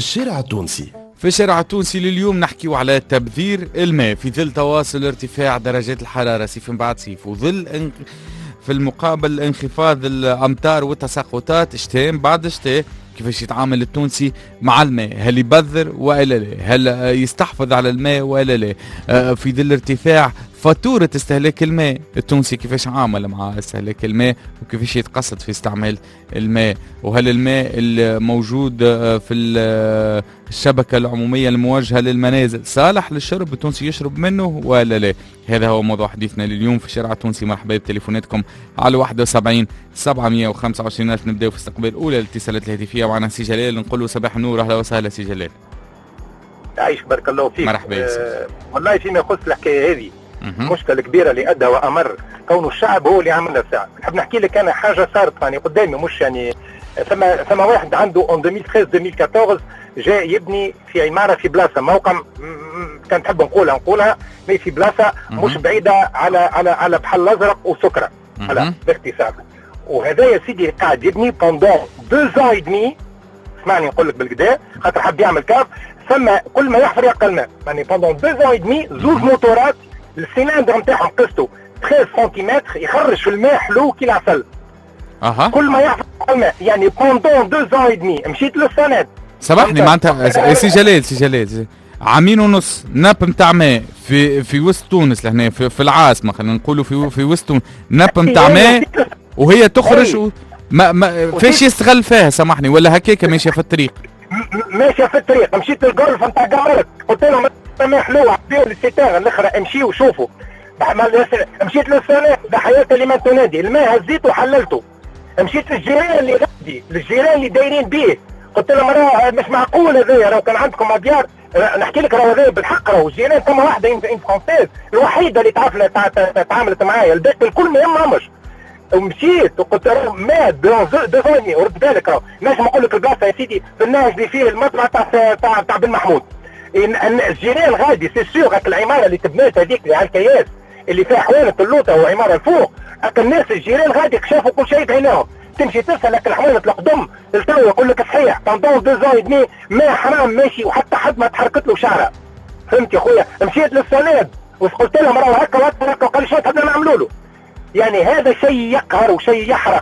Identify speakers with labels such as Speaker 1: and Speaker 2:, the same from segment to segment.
Speaker 1: الشارع التونسي.
Speaker 2: في الشارع التونسي لليوم نحكيو على تبذير الماء في ظل تواصل ارتفاع درجات الحرارة صيف بعد صيف، وظل في المقابل انخفاض الأمطار والتساقطات شتاء بعد شتاء. كيفاش يتعامل التونسي مع الماء؟ هل يبذر وإلا لا؟ هل يستحفظ على الماء وإلا لا؟ في ظل ارتفاع فاتورة استهلاك الماء، التونسي كيفاش عامل مع استهلاك الماء وكيفاش يتقصد في استعمال الماء؟ وهل الماء الموجود في الشبكة العمومية الموجهة للمنازل صالح للشرب التونسي يشرب منه ولا لا؟ هذا هو موضوع حديثنا لليوم في الشارع التونسي. مرحبا بتليفوناتكم على 71 725 ألف. نبداو في استقبال أولى الاتصالات الهاتفية معنا سي جلال، نقول له صباح النور. أهلا وسهلا سي جلال.
Speaker 3: عايش بارك الله فيك.
Speaker 2: مرحبا.
Speaker 3: والله فيما يخص الحكايه هذه مشكله كبيره اللي ادى وامر كون الشعب هو اللي عمل الساعه. نحب نحكي لك انا حاجه صارت يعني قدامي، مش يعني ثم واحد عنده اون 2013 جاء يبني في عماره في بلاصه موقع كان نحب نقولها مي في بلاصه مش بعيده على بحر الازرق وسكره على باختصار. وهذا يا سيدي قاعد يبني بوندون 2 ans et demi. اسمعني نقول لك بالكدا خاطر حب يعمل كاف. ثم كل ما يحفر يلقى الماء، يعني بوندون 2 ans et demi زوج موتورات السيلندر نتاعهم قصته 13 سنتيمتر يخرج في الماء حلو كي العسل. كل ما يحفر الماء يعني بوندون 2 ans et demi. مشيت للسند
Speaker 2: سامحني معناتها سي جلال عامين ونص ناب نتاع ماء في وسط تونس لهنا في العاصمه، خلينا نقولوا في وسط تونس ناب نتاع ماء وهي تخرج ما فاش يستغل فيها؟ سامحني ولا هكاك ماشيه في الطريق؟
Speaker 3: ماشيه في الطريق. مشيت للجولف نتاع قمرك قلت لهم الماء حلو عطيو للستار الاخرى امشيوا وشوفوا. مشيت للسنة بحياة لمن تنادي الماء هزيته وحللته. مشيت للجيران اللي غادي للجيران اللي دايرين بيه قلت لهم راه مش معقول هذايا، راه كان عندكم اديار نحكي لك راه هذايا بالحق راهو الجيران ثم واحده ان فرونسيز الوحيده اللي تعاملت معايا، الباقي الكل ما يهمهمش. ومشيت وقلت له ماء دفاني ورد بالك راهو نجم نقول لك البلاصه يا سيدي في النهج اللي فيه المطلع تاع بن محمود. الجيران غادي سي سيغ العماره اللي تبنات هذيك اللي على الكياس اللي فيها حوانه اللوطه وعماره الفوق، الناس الجيران غادي شافوا كل شيء بعينهم. تمشي تسال لك الحوانه القدم التو يقول لك صحيح بوندون 2 ans et demi ما حرام ماشي وحتى حد ما تحركت له شعره. فهمت يا خويا؟ مشيت للسند وقلت لهم راه هكا وهكا وقال شو بدنا نعملوا له. يعني هذا شيء يقهر وشيء يحرق.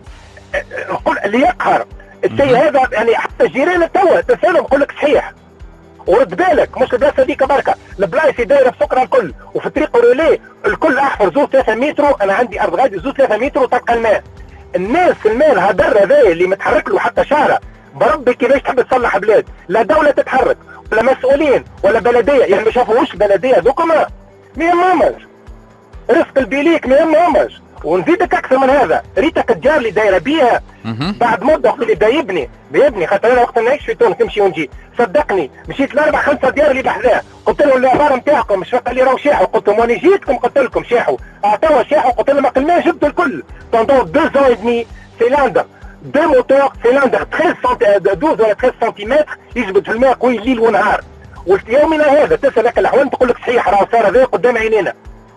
Speaker 3: اللي يقهر الشيء هذا يعني حتى الجيران التوا تسالهم يقول لك صحيح ورد بالك مش البلاصه هذيك بركه البلايص دايره بسكره الكل وفي طريق روليه الكل احفر زوج 3 متر. انا عندي ارض غادي زوج 3 متر وتلقى الماء. الناس الماء الهدر هذا اللي متحرك له حتى شارع بربي كيفاش تحب تصلح بلاد؟ لا دوله تتحرك ولا مسؤولين ولا بلديه، يعني ما شافوش بلديه ذوكما ما يهمهمش رزق البيليك ما يهمهمش. ونزيدك اكثر من هذا ريتك الدار اللي دايره بيها بعد مده اللي بدا بيبني خاطر انا وقت نعيش في تونس نمشي ونجي صدقني مشيت لاربع خمسه ديار اللي بحذاه قلت لهم العباره نتاعكم مش قال لي راهو شاحوا قلت لهم وانا جيتكم قلت لكم شاحوا اعطوا شاحوا قلت لهم ما جبتوا الكل بوندون 2 ans et demi سيلندر دو موتور سيلندر 12 ولا 13 سنتيمتر يجبد في الماء قوي الليل ونهار. واليومنا هذا تسال لك الاحوال تقول لك صحيح راه صار هذا قدام عينينا.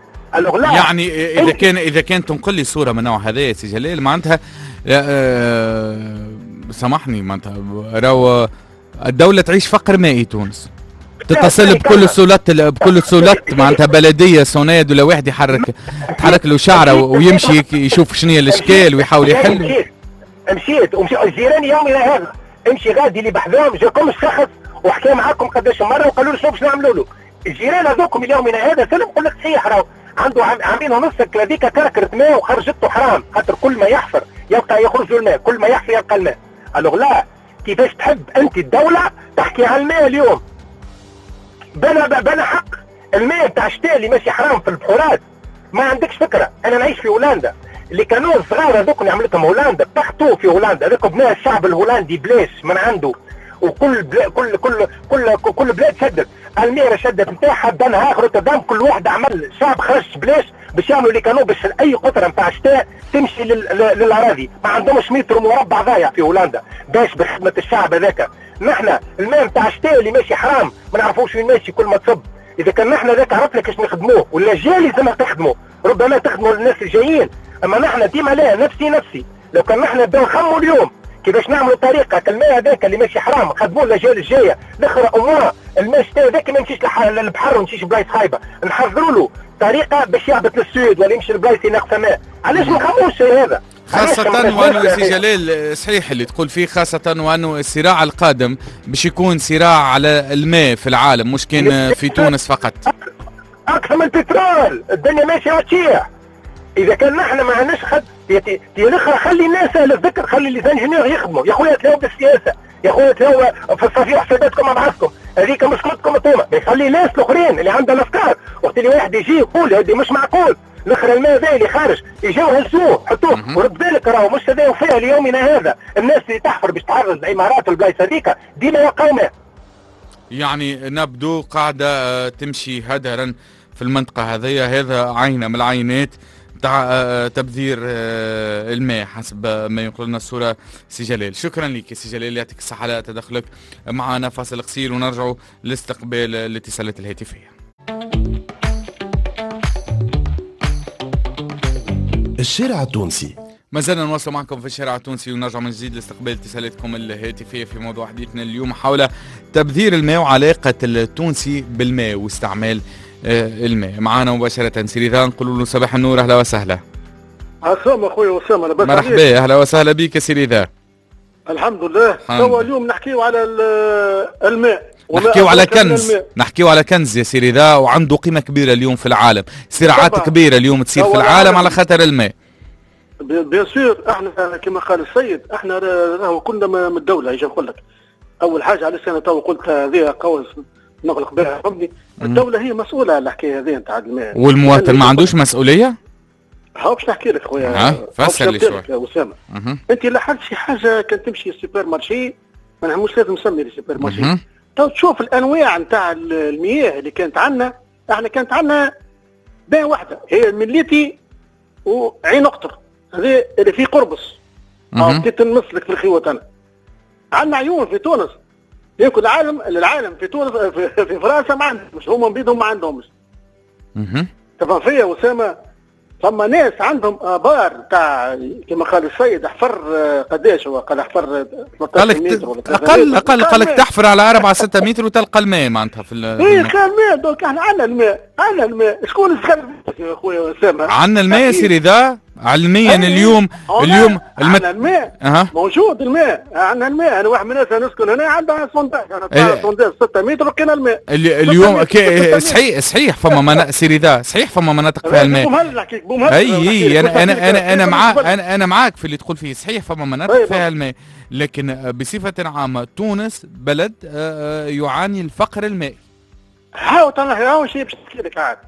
Speaker 2: يعني اذا كان تنقل لي صوره من نوع هذا يا سي جلال معناتها سامحني معناتها راهو الدوله تعيش فقر مائي تونس تتصل بكل السولات معناتها بلديه سوناد ولا واحد يتحرك له شعره ويمشي يشوف شنو هي الاشكال ويحاول يحل.
Speaker 3: مشيت الجيران يومنا هذا امشي غادي اللي بحذاهم جاكم شخص وحكى معاكم قداش مره وقالوا له شنو باش نعملوا له. الجيران هذوكم اليومنا هذا سلم يقول لك صحيح راهو عنده عامين ونص هذيك كركرت ماء وخرجته حرام خاطر كل ما يحفر يلقى يخرج الماء كل ما يحفر يلقى الماء. الوغ لا كيفاش تحب انت الدوله تحكي على الماء اليوم؟ بنا حق الماء بتاع الشتاء اللي ماشي حرام في البحورات ما عندكش فكره. انا نعيش في هولندا اللي كانوا صغار هذوك اللي عملتهم هولندا بحثوا في هولندا هذوك بناء الشعب الهولندي بلاش من عنده وكل كل بلاد شدت الميرا شدت نتاعها دنها روتردام كل واحد عمل شعب خرج بلاش باش يعملوا اللي كانوا باش اي قطره نتاع شتاء تمشي للاراضي ما عندهمش متر مربع ضايع في هولندا باش بخدمه الشعب هذاك. نحن الماء نتاع شتاء اللي ماشي حرام ما نعرفوش وين ماشي كل ما تصب. اذا كان نحن ذاك عرفنا كيفاش نخدموه ولا جالي لازم تخدموا ربما تخدموا للناس الجايين، اما نحن ديما لا نفسي لو كان نحن نبداو نخموا اليوم كيفاش نعملوا طريقه الماء هذاك اللي ماشي حرام نخدموه الاجيال الجايه، الاخر امور الماء الشتاء هذاك ما يمشيش للبحر ويمشيش بلايص خايبه، نحضروا له طريقه باش يهبط للسود ولا يمشي لبلايص ناقصه ماء. علاش ما نخموش هذا؟
Speaker 2: خاصة وانه سي جلال صحيح اللي تقول فيه، خاصة وانه الصراع القادم باش يكون صراع على الماء في العالم، مش كان في تونس فقط.
Speaker 3: اكثر من البترول، الدنيا ماشيه تشيع. اذا كان نحن ما عندناش الاخر خلي الناس اهل الذكر، خلي لي زنجينير يخدموا، يا خويا تلاقوا بالسياسه، يا خويا تلاقوا في الصفيح حساباتكم مع بعضكم، هذيك مشكلتكم انتوما، يخلي الناس الاخرين اللي عندها الافكار، وقت اللي واحد يجي يقول هذه مش معقول، الاخر الماء ذا اللي خارج يجاو هزوه حطوه، ورد بالك راهو مش هذا وفيها ليومنا هذا، الناس اللي تحفر باش تعرض العمارات والبلايص هذيك ديما يلقاو ماء.
Speaker 2: يعني نبدو قاعدة تمشي هدرا في المنطقة هذه، هذا عينة من العينات تاع تبذير الماء حسب ما ينقل لنا الصورة سي جلال. شكرا لك سي جلال، يعطيك الصحة على تدخلك معنا. فاصل قصير ونرجع لاستقبال الاتصالات الهاتفية.
Speaker 1: الشارع التونسي،
Speaker 2: ما زلنا نواصل معكم في الشارع التونسي ونرجع من جديد لاستقبال اتصالاتكم الهاتفية في موضوع حديثنا اليوم حول تبذير الماء وعلاقة التونسي بالماء واستعمال الماء. معنا مباشرة سي رضا، نقول له صباح النور، أهلا وسهلا.
Speaker 4: عسام أخوي أسامة، لاباس عليك؟
Speaker 2: مرحبا، أهلا وسهلا بك سي رضا.
Speaker 4: الحمد لله. توا اليوم نحكيو على الماء،
Speaker 2: نحكيو على كنز يا سي رضا، وعنده قيمة كبيرة اليوم في العالم، صراعات كبيرة اليوم تصير في العالم على خاطر الماء.
Speaker 4: بيان سور، احنا كما قال السيد احنا راهو كنا من الدولة. ايش نقول لك؟ أول حاجة علاش أنا تو قلت هذه قوس نغلق بها فهمني، الدولة هي مسؤولة على الحكاية هذه نتاع الماء،
Speaker 2: والمواطن ما عندوش مسؤولية؟
Speaker 4: هاو باش نحكي لك خويا،
Speaker 2: فسر لي شوية
Speaker 4: يا أسامة. أنت لاحظت شي حاجة كان تمشي السوبر مارشي، أنا مش لازم نسمي السوبر مارشي، تو تشوف الأنواع نتاع المياه اللي كانت عندنا، احنا كانت عندنا بين واحدة هي مليتي وعين أقطر، هذه اللي في قربص، بديت نمسلك في الخيوط أنا. عندنا عيون في تونس، يمكن العالم في تونس في فرنسا ما عندهم، مش هما بيدهم ما عندهمش. تفهم فيا أسامة؟ ثم ناس عندهم ابار تاع كما قال السيد احفر قداش هو قال احفر 13 متر ولا
Speaker 2: اقل قال لك تحفر على 4 6 متر وتلقى الماء معناتها في
Speaker 4: اي كان الماء. دونك احنا عندنا الماء شكون استخدم يا خويا اسامه؟
Speaker 2: عندنا الماء يا سيدي ذا علميا اليوم
Speaker 4: عندنا الماء موجود، الماء عندنا الماء. انا واحد من الناس نسكن هنا عندها صنداج، انا صنداج 6 متر لقينا الماء
Speaker 2: اليوم. صحيح فما سيدي ذا صحيح فما مناطق فيها الماء. اي انا معاك في اللي تقول فيه، صحيح فما مناطق فيها الماء، لكن بصفة عامة تونس بلد يعاني الفقر المائي.
Speaker 4: هاو شيء باش نحكي لك عاد.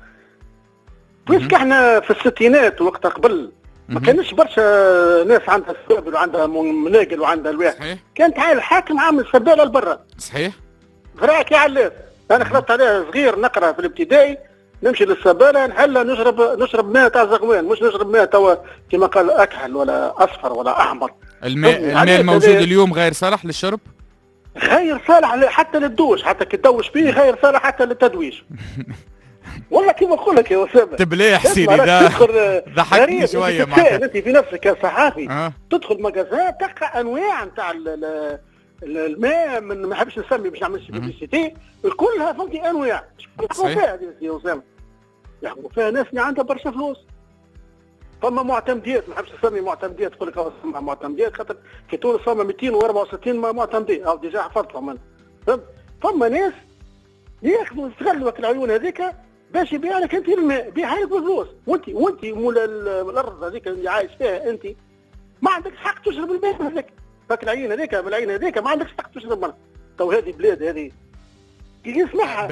Speaker 4: بس احنا في الستينات وقت قبل ما كانش برشا ناس عندها سبابل وعندها مناقل وعندها الواحد، كانت عائل الحاكم عامل سبالة لبرا.
Speaker 2: صحيح.
Speaker 4: غراك يا علاف، انا خلطت عليها صغير نقرا في الابتدائي، نمشي للسبالة نحلها نشرب ماء تاع زغوان، مش نشرب ماء توا كما قال اكحل ولا اصفر ولا احمر.
Speaker 2: الماء الموجود اليوم غير صالح للشرب؟
Speaker 4: غير صالح حتى للدوش، حتى كي تدوش فيه غير صالح حتى للتدويش. والله كيف نقول لك يا اسامه
Speaker 2: تبليح سيدي ضحكني شويه معك.
Speaker 4: انت في نفسك كصحافي تدخل مجازات تلقى انواع نتاع الماء، من ما نحبش نسمي باش نعملش بيبليسيتي، كلها فهمتي انواع. يحكموا فيها يا اسامه، يحكموا فيها ناس اللي عندها برشا فلوس. فما معتمديات، ما نحبش نسمي معتمديات، تقول لك معتمديات خاطر في تونس فما 264 معتمديه او ديجا حفظتهم انا. فما ناس ياخذوا يستغلوا العيون هذيك باش يبيع لك انت الماء، يبيعها لك بفلوس، وانت مول الارض هذيك اللي عايش فيها انت ما عندكش حق تشرب الماء هذاك، فك العين هذيك بالعين هذيك ما عندكش حق تشرب منها. تو هذه بلاد هذه كي يسمعها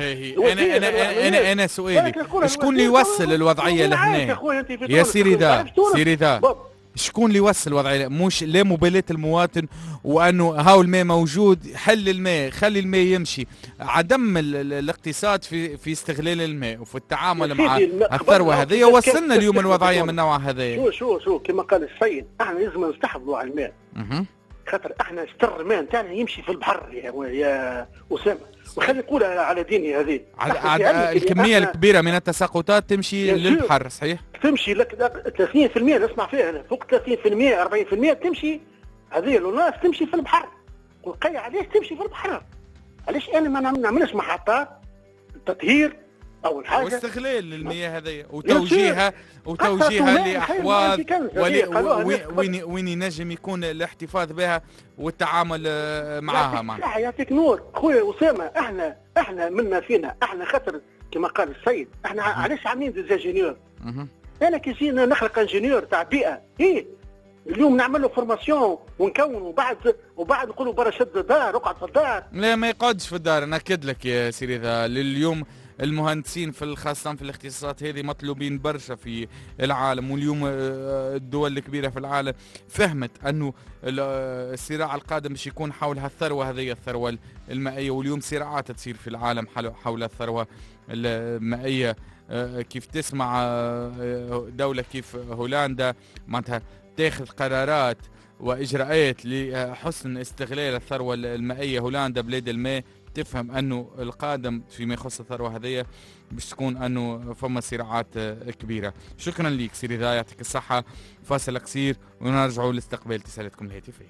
Speaker 2: انا سؤالي شكون اللي يوصل الوضعيه لهنا يا سيري ذا شكون اللي يوصل الوضعيه؟ مش لا مبالاه المواطن وانه هاو الماء موجود، حل الماء، خلي الماء يمشي، عدم الاقتصاد في استغلال الماء وفي التعامل مع الثروه هذه وصلنا اليوم الوضعيه من النوع هذا.
Speaker 4: شو كما قال السيد احنا لازم نستحفظوا على الماء، خاطر احنا ستر الماء نتاعنا يمشي في البحر يا اسامه، وخلي نقول على ديني هذه
Speaker 2: الكميه الكبيره من التساقطات تمشي للبحر. صحيح
Speaker 4: تمشي لك 30% نسمع فيها أنا، فوق 30% 40% تمشي هذه الناس تمشي في البحر. والقي علاش تمشي في البحر؟ علاش انا ما نعملش محطات تطهير اول حاجه
Speaker 2: واستغلال للمياه هذه وتوجيهها لاحواض وين ينجم يكون الاحتفاظ بها والتعامل معها.
Speaker 4: يعطيك نور خويا اسامه. احنا منا فينا احنا خاطر كما قال السيد احنا علاش عاملين ديزانجينيور. انا كي جينا نخلق انجينيور تاع بيئه اليوم نعمل له فورماسيون ونكون وبعد نقولوا برا شد الدار اقعد في الدار.
Speaker 2: لا ما يقعدش في الدار. انا اكد لك يا سيدي اليوم المهندسين خاصة في الاختصاصات هذه مطلوبين برشا في العالم. واليوم الدول الكبيرة في العالم فهمت أنه الصراع القادم باش يكون حول هالثروة هذه الثروة المائية. واليوم صراعات تصير في العالم حول الثروة المائية. كيف تسمع دولة كيف هولندا معناتها تاخذ قرارات وإجراءات لحسن استغلال الثروة المائية. هولندا بلاد الماء تفهم أنه القادم فيما يخص الثروة هذه باش تكون أنه فما صراعات كبيرة. شكرا ليك سيدي ذا يعطيك الصحة. فاصل قصير ونرجعوا لاستقبال اتصالاتكم الهاتفية.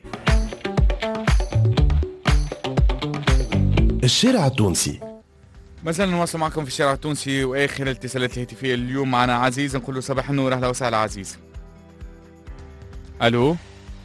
Speaker 1: الشارع التونسي.
Speaker 2: مثلا نواصل معكم في الشارع التونسي واخر الاتصالات الهاتفية اليوم معنا عزيز. نقول له صباح النور. اهلا وسهلا عزيز. الو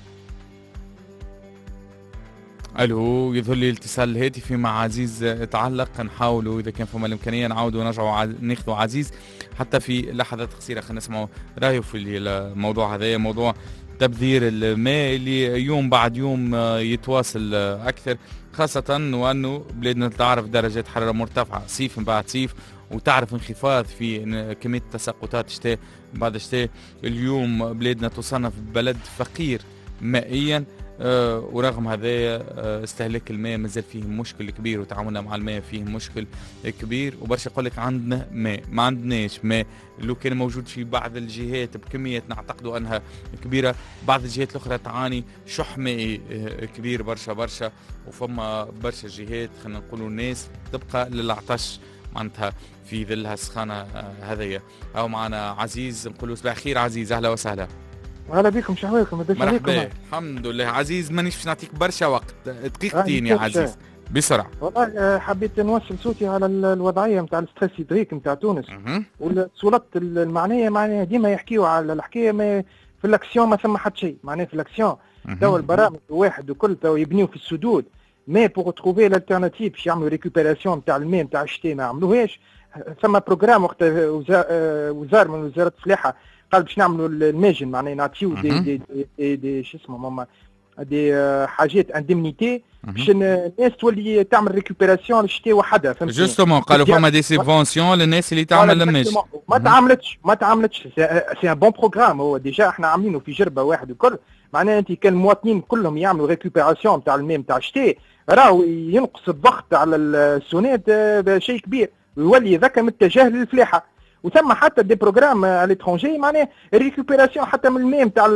Speaker 2: يظهر لي الاتصال الهاتفي مع عزيز تعلق. نحاولوا اذا كان فما الامكانيه نعاودوا ونرجعوا ناخذوا عزيز حتى في لحظات قصيره. خلينا نسمعوا رايه في الموضوع هذا، موضوع تبذير الماء اللي يوم بعد يوم يتواصل اكثر، خاصه وانه بلادنا تعرف درجات حراره مرتفعه صيف من بعد صيف، وتعرف انخفاض في كميه التساقطات شتاء بعد شتاء. اليوم بلادنا تصنف بلد فقير مائيا، ورغم هذا استهلاك الماء مازال فيه مشكل كبير، وتعاملنا مع الماء فيه مشكل كبير. وبرشا يقول لك عندنا ماء، ما عندناش ماء. لو كان موجود في بعض الجهات بكمية نعتقد أنها كبيرة، بعض الجهات الأخرى تعاني شح مائي كبير برشا، وفما برشا جهات خلينا نقولوا الناس تبقى للعطش معناتها في ظلها السخانة هذيا. أو معنا عزيز، نقولوا صباح خير عزيز. أهلا وسهلا.
Speaker 5: اهلا بكم، شحوالكم؟
Speaker 2: مرحبا. الحمد لله عزيز، مانيش باش نعطيك برشا وقت، دقيقتين يا عزيز بسرعه.
Speaker 5: والله حبيت نوصل صوتي على الوضعيه نتاع الستريس هيدريك نتاع تونس. والسلطات المعنيه معناها ديما يحكيوا على الحكايه، ما في الاكسيون ما ثم حتى شيء. معناها في الاكسيون توا البرامج واحد وكل توا يبنيو في السدود، مي بوغ تروفي الالتيرناتيف باش يعملوا ريكوبيراسيون نتاع الماء نتاع الشتاء ما عملوهاش. ثم بروجرام وقت وزاره من وزاره الفلاحه قال باش نعملوا الماجن، معناها نعطيو دي شو اسمه ماما دي حاجات اندمنيتي باش الناس تولي تعمل ريكوبيراسيون للشتاء وحدها. فهمت
Speaker 2: جوستومون قالوا فما دي سيبفونسيون للناس اللي تعمل الماجن. ما تعملتش سي ان بون بروغرام. هو ديجا احنا عاملينه في جربه واحد وكل، معناها انت كان المواطنين كلهم يعملوا ريكوبيراسيون تاع الماء نتاع الشتاء، راهو ينقص الضغط على السونات بشيء كبير، ويولي ذاك متجه للفلاحه. وثم حتى دي بروغرام على ليترونجي معناها الريكوبيراسيون حتى من الماء نتاع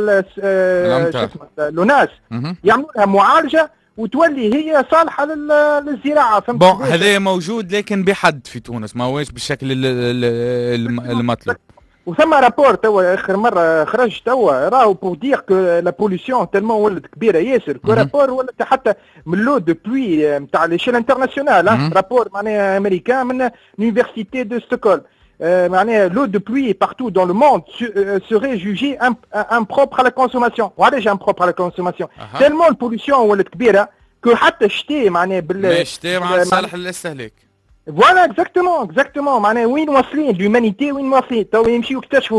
Speaker 2: لوناس، يعملوا لها معالجه وتولي هي صالحه للزراعه. فهمت؟ بون هذا موجود لكن بحد في تونس، ما هوش بالشكل المطلوب.
Speaker 5: وثم رابور توا اخر مره خرج توا راهو بور دير كو لا بوليسيون تالمون ولات كبيره ياسر. كو رابور ولات حتى من لو دو بلوي نتاع ليشيل انترناسيونال. رابور معناها امريكان من لونيفرسيتي دو ستوكهولم. معناها l'eau de pluie partout dans le monde serait jugée impropre à la consommation. وعلاش impropre à la consommation؟ tellement البوليسيون ولات كبيره كو حتى الشتاء معناها
Speaker 2: الشتاء مع صالح للاستهلاك.
Speaker 5: فوالا اكزاكتومون معناها وين واصلين الهيومانيتي، وين واصلين تو يمشيو يكتشفوا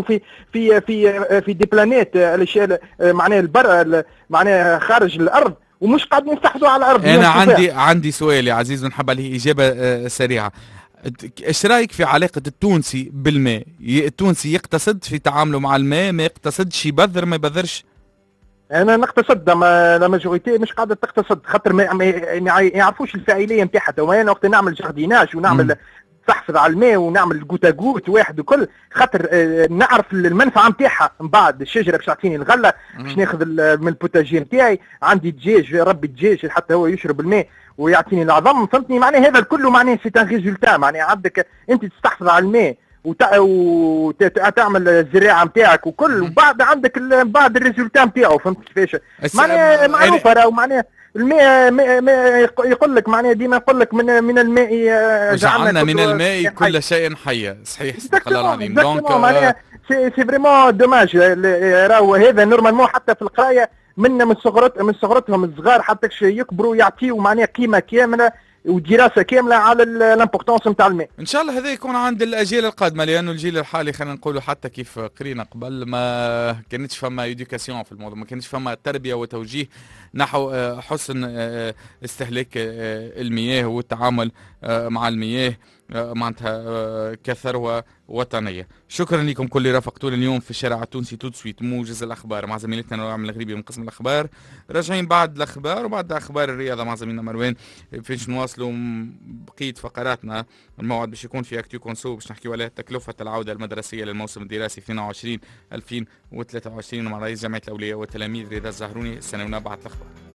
Speaker 5: في دي بلانيت معناها البر معناها خارج الارض، ومش قاعدين يستحوذوا على الارض.
Speaker 2: انا عندي سؤال يا عزيز ونحب عليه اجابه سريعه. ايش رايك في علاقة التونسي بالماء؟ التونسي يقتصد في تعامله مع الماء، ما يقتصدش، يبذر ما يبذرش؟
Speaker 5: انا نقتصد، لا ماجوريتي مش قاعده تقتصد، خاطر ما يعرفوش الفاعليه نتاعها. تو انا وقت نعمل جارديناج ونعمل تحفظ على الماء ونعمل جوتا جوت واحد وكل، خاطر نعرف المنفعه نتاعها. من بعد الشجره باش تعطيني الغله باش ناخذ من البوتاجي نتاعي، عندي دجاج ربي الدجاج حتى هو يشرب الماء ويعطيني العظم. فهمتني؟ معناها هذا كله معناها سي ان ريزولتا. معناها عندك انت تستحفظ على الماء وتعمل الزراعه نتاعك وكل، وبعد عندك بعد الريزولتا نتاعو، فهمت كيفاش؟ معناها معروفه راهو، معناها الماء يقول لك، معناها ديما يقول لك من الماء
Speaker 2: جعلنا من الماء كل شيء حي. صحيح صدق الله العظيم.
Speaker 5: دونك معناها سي فريمون دوماج، راهو هذا نورمالمون حتى في القرايه من صغرتهم الصغار حتى يكبروا يعطيوا معناها قيمه كامله ودراسه كامله على الامبورطونس نتاع الماء.
Speaker 2: ان شاء الله هذا يكون عند الاجيال القادمه، لانه الجيل الحالي خلينا نقولوا حتى كيف قرينا قبل ما كانتش فما ايديوكاسيون في الموضوع، ما كانش فما تربيه وتوجيه نحو حسن استهلاك المياه والتعامل مع المياه معناتها كثروه وطنيه. شكرا لكم كل اللي رافقتونا اليوم في الشارع التونسي. تو سويت موجز الاخبار مع زميلتنا نوار الغريبي من قسم الاخبار. راجعين بعد الاخبار وبعد اخبار الرياضه مع زميلنا مروان، فيش نواصلوا بقيه فقراتنا. الموعد باش يكون في اكتو كونسو باش نحكيو على تكلفه العوده المدرسيه للموسم الدراسي 22 2023 مع رئيس جامعه الاولياء والتلاميذ رضا الزهروني. استنونا بعد الاخبار.